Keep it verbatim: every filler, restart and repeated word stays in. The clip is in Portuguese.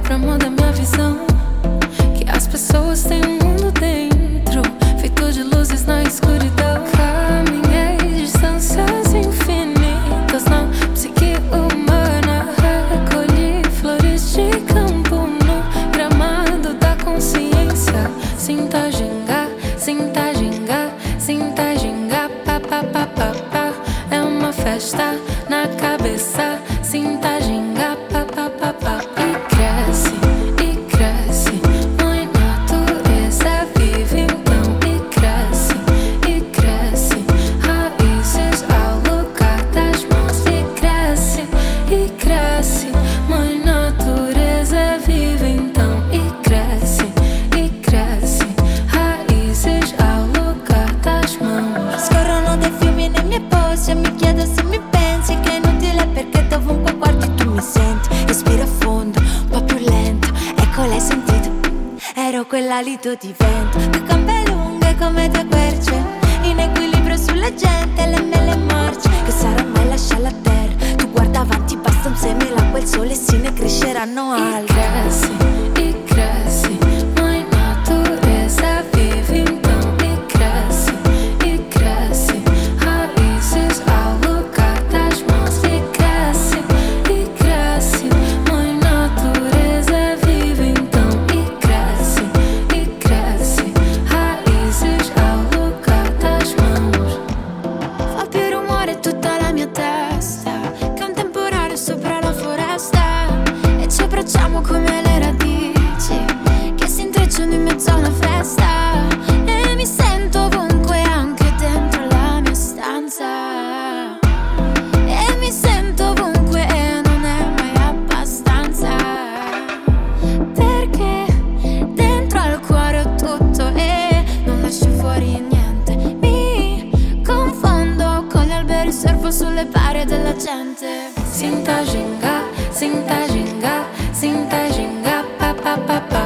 pra mudar minha visão, que as pessoas têm um mundo dentro, feito de luzes na escuridão. Caminhei distâncias infinitas na psique humana, recolhi flores de campo no gramado da consciência. Sinta ginga, sinta ginga, sinta ginga, pá, pá, pá, pá, pá. É uma festa na cabeça. Sinta ginga, pá, pá, pá, pá, pá. E cresce, e cresce, mãe natureza vive então. E cresce, e cresce, raízes ao lugar das mãos. E cresce, e cresce, mãe natureza vive então. E cresce, e cresce, raízes ao lugar das mãos. Scorrono dei fiumi nei miei posti e mi chiedo se mi pensi che è inutile, perché dovunque guardi tu mi senti. Respiro a fondo, un po' più lento, ecco l'hai sentito, ero quell'alito di vento. Più gambe lunghe come due querce, in equilibrio sulla gente, le mele marce. Che sarà mai lascia la terra, tu guarda avanti, basta un seme, l'acqua e il sole sì ne cresceranno E altre. cresce, e cresce, mãe natureza vive então. E cresce, e cresce, raízes ao lugar das mãos. E cresce, e cresce, mãe natureza vive então. E cresce, e cresce, raízes ao lugar das mãos. Fa più rumore tutta la mia testa che un temporale sopra la foresta, e ci abbracciamo come le radici che si intrecciano in mezzo a una festa. E mi sento ovunque, anche dentro la mia stanza. E mi sento ovunque e non è mai abbastanza, perché dentro al cuore ho tutto e non lascio fuori niente. Mi confondo con gli alberi, surfo sulle pare della gente. Sinta ginga, sinta ginga, sinta ginga, pá, pá, pá, pá.